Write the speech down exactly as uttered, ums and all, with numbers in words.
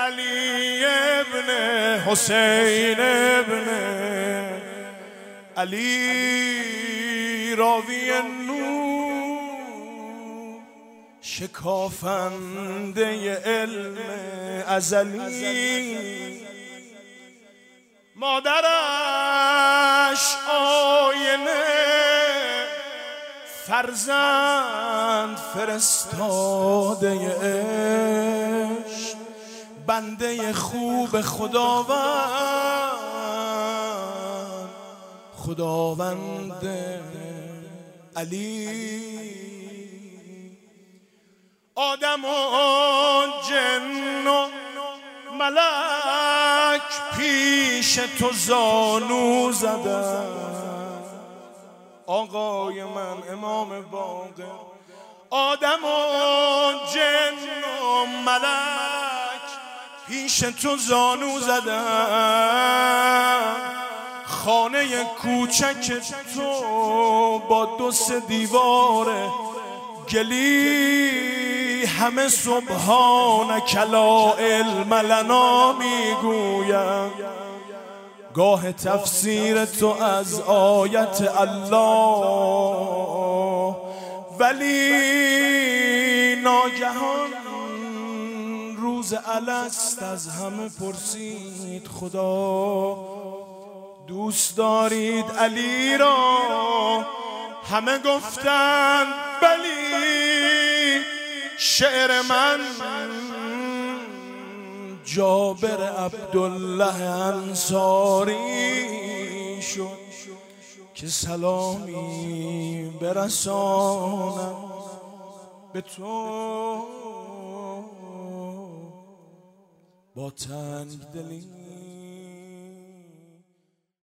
علی ابن حسین ابن علی راوی نور، شکافنده علم ازلی، مادرش آینه، فرزند فرستاده عشق، بنده خوب خداوند، خداوند علی. آدم و جن و ملک پیش تو زانو زدن، آقای من امام باقر. آدم و جن و ملک پیش تو زانو زدن، خانه کوچک تو با دو سه دیوار گلی همه سبحانک لا علم لنا میگویم. گاه تفسیر تو از آیت الله، ولی ناگهان روز الست از همه پرسید خدا دوست دارید علی را؟ همه گفتند بلی. شعر من جابر عبدالله انصاری شد که سلامی برسانم به تو با تنگ دلی.